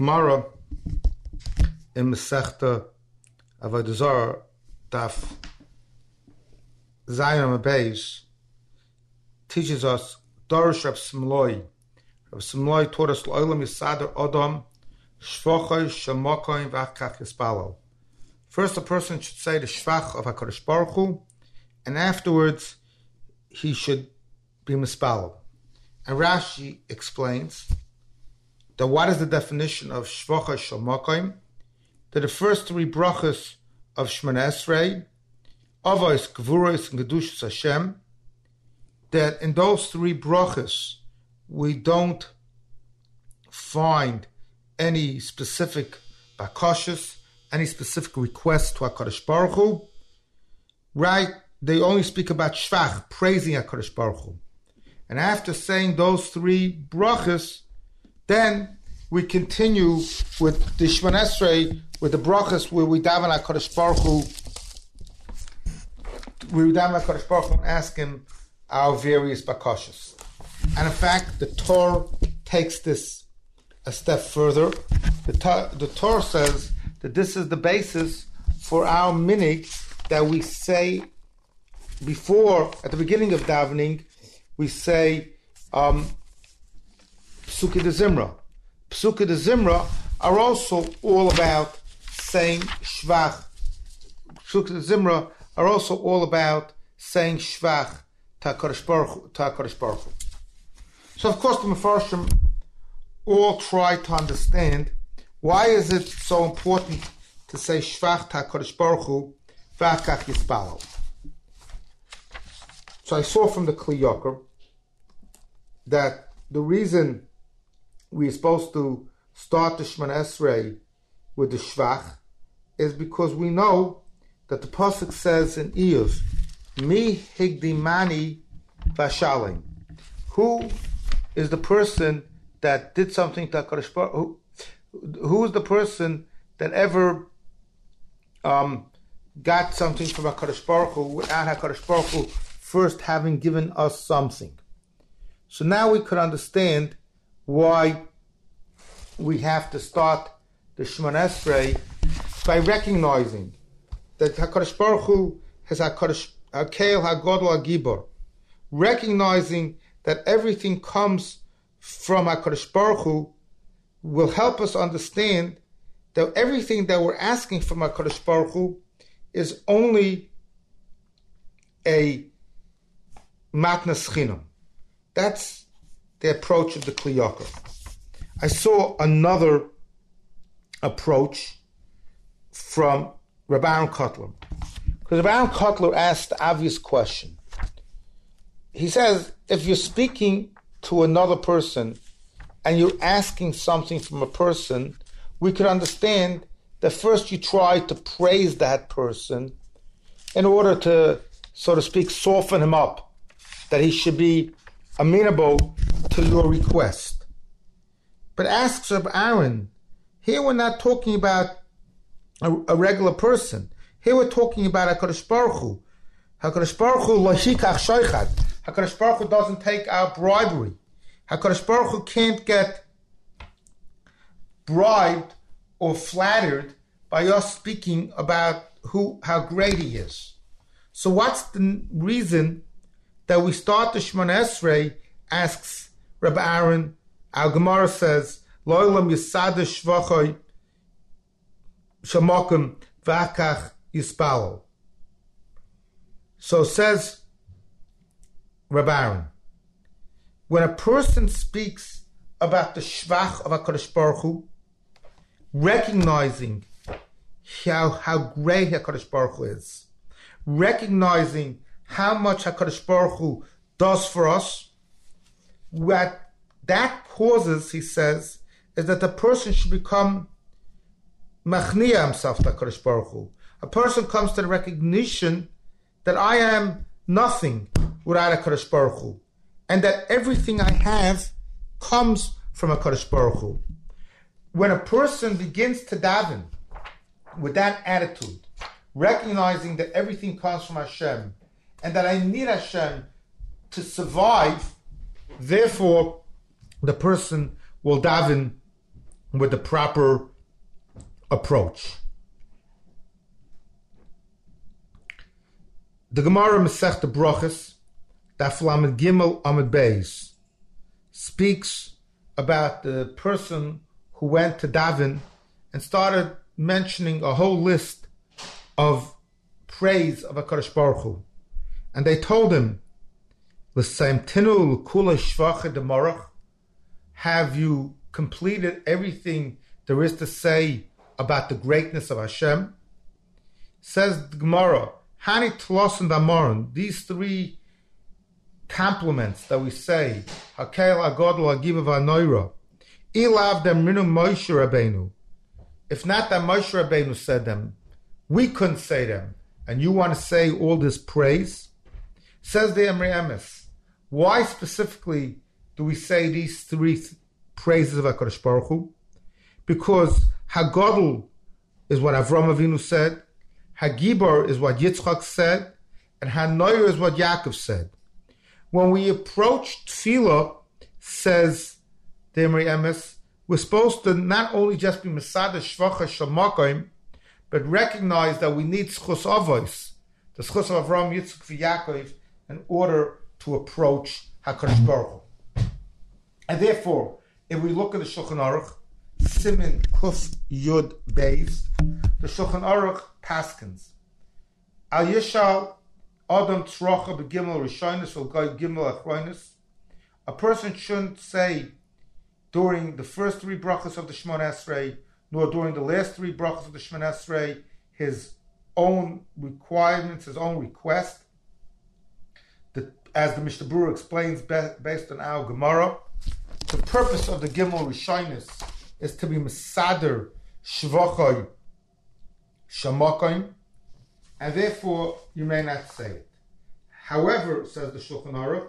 Gemara in Masechta Avodah Zarah Daf Zayin Beis teaches us Dorish Reb Simloi. Reb Simloi taught us L'olam Yisader Adam Shvachai Shemakayim V'achkach Yispalo. First, a person should say the Shvach of HaKadosh Baruch Hu, and afterwards he should be Mispalo. And Rashi explains that what is the definition of Shvachai Shemakayim? That the first three brachas of Shemona Esrei, Avos, Gvuros, and Kedushas Hashem, that in those three brachas we don't find any specific bakashas, any specific request to HaKadosh Baruch Hu. Right? They only speak about Shvach, praising HaKadosh Baruch Hu. And after saying those three brachas, then we continue with the Shemona Esrei, with the brachas where we daven HaKadosh Baruch Hu, and ask him our various bakashas. And in fact, the Torah takes this a step further. The Torah says that this is the basis for our minig that we say before, at the beginning of davening, we say Psukei de Zimra. Psukei de Zimra are also all about saying Shvach. Psukei de Zimra are also all about saying Shvach to HaKadosh Baruch Hu. So of course the Mefarshim all try to understand why is it so important to say Shvach to HaKadosh Baruch Hu v'achkach yispalo. So I saw from the Kli Yakar that the reason we're supposed to start the Shemona Esrei with the Shvach is because we know that the Pasuk says in Iyov, Mi higdimani v'shalim. Who is the person that did something to HaKadosh Baruch Hu? Who is the person that ever got something from HaKadosh Baruch Hu without HaKadosh Baruch Hu first having given us something? So now we could understand why we have to start the Shemona Esrei by recognizing that HaKadosh Baruch Hu has HaKadosh HaKeil HaGodol HaGibor, recognizing that everything comes from HaKadosh Baruch Hu will help us understand that everything that we're asking from HaKadosh Baruch Hu is only a matnas chinam. That's the approach of the Kli Yakar. I saw another approach from Rabbi Aaron Kotler. Because Rabbi Aaron Kotler asked the obvious question. He says, if you're speaking to another person and you're asking something from a person, we could understand that first you try to praise that person in order to, so to speak, soften him up, that he should be amenable to your request. But asks Rabbi Aaron, here we're not talking about a regular person. Here we're talking about HaKadosh Baruch Hu. HaKadosh Baruch Hu lo shikach shoichat. HaKadosh Baruch Hu doesn't take our bribery. HaKadosh Baruch Hu can't get bribed or flattered by us speaking about how great he is. So what's the reason that we start the Shemona Esrei, asks Rabbi Aaron. Our Gemara says, L'olam yisader shvachai shemakim v'achkach yispalo. So says Rabbi Aaron, when a person speaks about the Shvach of HaKadosh Baruch Hu, recognizing how great HaKadosh Baruch Hu is, recognizing how much HaKadosh Baruch Hu does for us, what that causes, he says, is that the person should become machniya himself to HaKadosh Baruch Hu. A person comes to the recognition that I am nothing without HaKadosh Baruch Hu, and that everything I have comes from HaKadosh Baruch Hu. When a person begins to daven with that attitude, recognizing that everything comes from Hashem, and that I need Hashem to survive, therefore the person will daven with the proper approach. The Gemara Masechta Brachos, Daf Lamed Gimel Amud Beis, speaks about the person who went to daven and started mentioning a whole list of praise of HaKadosh Baruch Hu. And they told him, L'saimtinu l'kula shvacha demarach, have you completed everything there is to say about the greatness of Hashem? Says the Gemara, Hani Tlos and Amaron, these three compliments that we say, Hakel Agodol Agiva Vanoira, Ilav Demrinu Moshe Rabbeinu. If not that Moshe Rabbeinu said them, we couldn't say them, and you want to say all this praise? Says the Emrei Emes, why specifically do we say these three praises of HaKadosh Baruch Hu? Because Hagodol is what Avram Avinu said, Hagibor is what Yitzchak said, and Hanoyer is what Yaakov said. When we approach Tefillah, says the Emrei Emes, we're supposed to not only just be Masada Shvacha Shamakim, but recognize that we need Schus Avos, the Schus of Avram, Yitzchak, and Yaakov, in order to approach HaKadosh Baruch Hu. And therefore, if we look at the Shulchan Aruch, Simin Kuf Yud Beis, the Shulchan Aruch paskins. Al Yishal Adam Tzrocha Begimel Rishonis will go Gimel Achronis. A person shouldn't say during the first three brachas of the Shemona Esrei, nor during the last three brachas of the Shemona Esrei, his own requirements, his own request. As the Mishnah Berurah explains based on our Gemara, the purpose of the Gimel Rishonis is to be Mesader Shvachai Shamakim, and therefore you may not say it. However, says the Shulchan Aruch,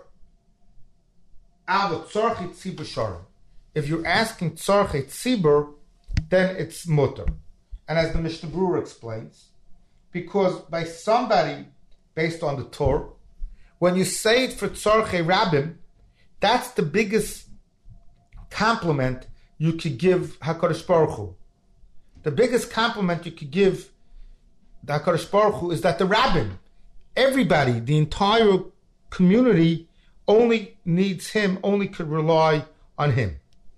if you're asking Tzarchei Tzibur, then it's mutter. And as the Mishnah Berurah explains, because by somebody based on the Torah, when you say it for Tzarchei Rabbim, that's the biggest compliment you could give HaKadosh Baruch Hu. The biggest compliment you could give the HaKadosh Baruch Hu is that the Rabbim, everybody, the entire community only needs him, only could rely on him.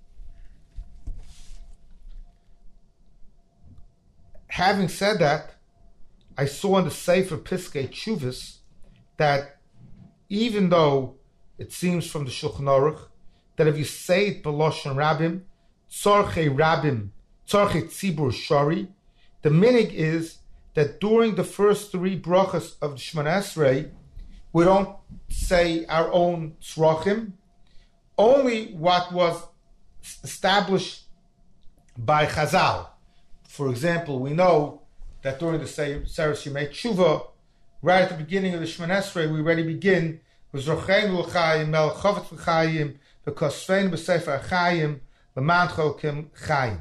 Having said that, I saw in the Sefer Piskei Teshuvos that even though it seems from the Shulchan Aruch that if you say it b'loshen Rabbim, Tzarchei Rabbim, Tzarchei Tzibur Shari, the minig is that during the first three brachas of the Shemona Esrei, we don't say our own tzrachim, only what was established by Chazal. For example, we know that during the Seres Yemei Tshuva, right at the beginning of the Shemona Esrei, we already begin with Zrocheinu l'chayim, Mel Chavetz l'chayim, V'kosfein b'sefer achayim, L'man cholkim chayim.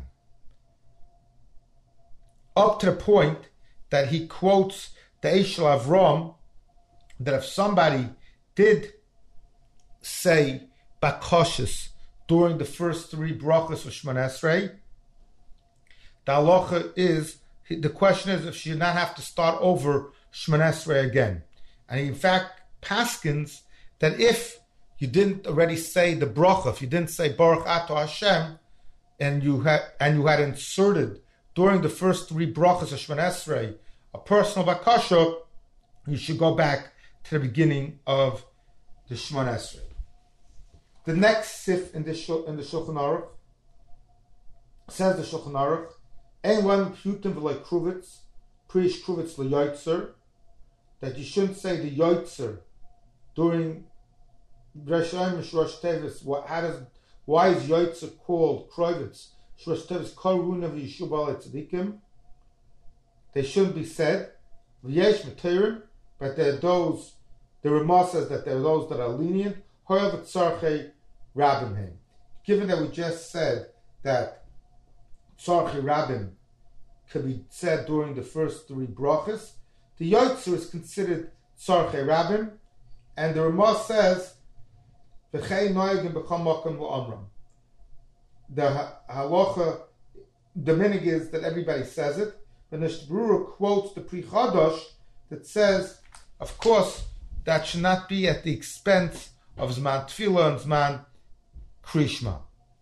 Up to the point that he quotes the Eshel Avram, that if somebody did say bakoshes during the first three brachas of Shemona Esrei, the halacha is, the question is if she did not have to start over Shemona Esrei again. And he in fact paskins that if you didn't already say the bracha, if you didn't say Baruch Ato Hashem, and you had inserted during the first three brachas of Shemona Esrei a personal bakasha, you should go back to the beginning of the Shemona Esrei. The next sif in the Shulchan Aruch says the Shulchan Aruch, Ein one putim v'loi kruvitz, prish kruvitz l'yoytzer, that you shouldn't say the yoytzer during Rosh Hashanah Rosh Tevis. Why is yoytzer called kruvitz? Rosh Tevis kol runa v'yishuv alei tzadikim. They shouldn't be said. V'yesh materim, but there are those. The Ramah says that there are those that are lenient. Hoyev tzarchei rabbim him. Given that we just said that tzarchei rabbim could be said during the first three brachas, the yotzer is considered tzarchei rabbim, and the Ramah says v'chei noyagim b'chol makom v'omram. The halacha the minig is that everybody says it. The Mishnah Berurah quotes the Pri Chadash that says, of course, that should not be at the expense of Zman Tefillah and Zman Krishma.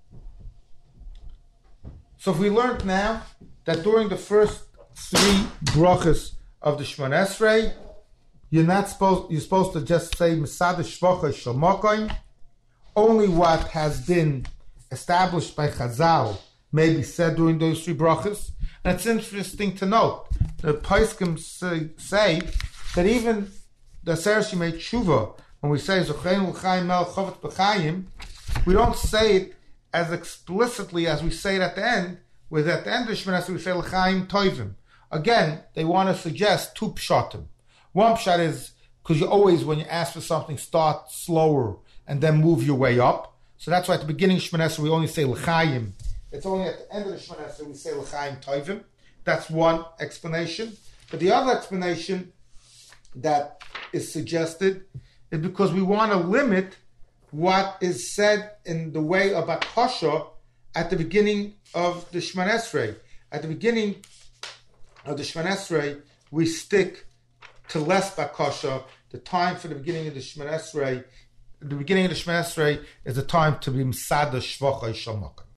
So if we learned now that during the first 3 brachas of the Shemona Esrei, you're supposed to just say Mesada Shvacha Shel Makom. Only what has been established by Chazal may be said during those 3 brachas. And it's interesting to note that Poskim say that even the Aseret Yemei Tshuva, when we say Zocheinu L'chaim Mel Chovet B'chaim, we don't say it as explicitly as we say it at the end. With at the end of Shemona Esrei we say L'chaim Tovim. Again, they want to suggest 2 pshatim. One pshat is because you always, when you ask for something, start slower and then move your way up. So that's why at the beginning of Shemona Esrei we only say L'chaim. It's only at the end of the Shemona Esrei we say L'chaim Tovim. That's one explanation. But the other explanation that is suggested is because we want to limit what is said in the way of Akasha at the beginning of the Shemona Esrei. At the beginning of the Shemona Esrei, we stick to less Bakasha. The time for the beginning of the Shemona Esrei, the beginning of the Shemona Esrei is the time to be Mesada Shvacha Shel Makom.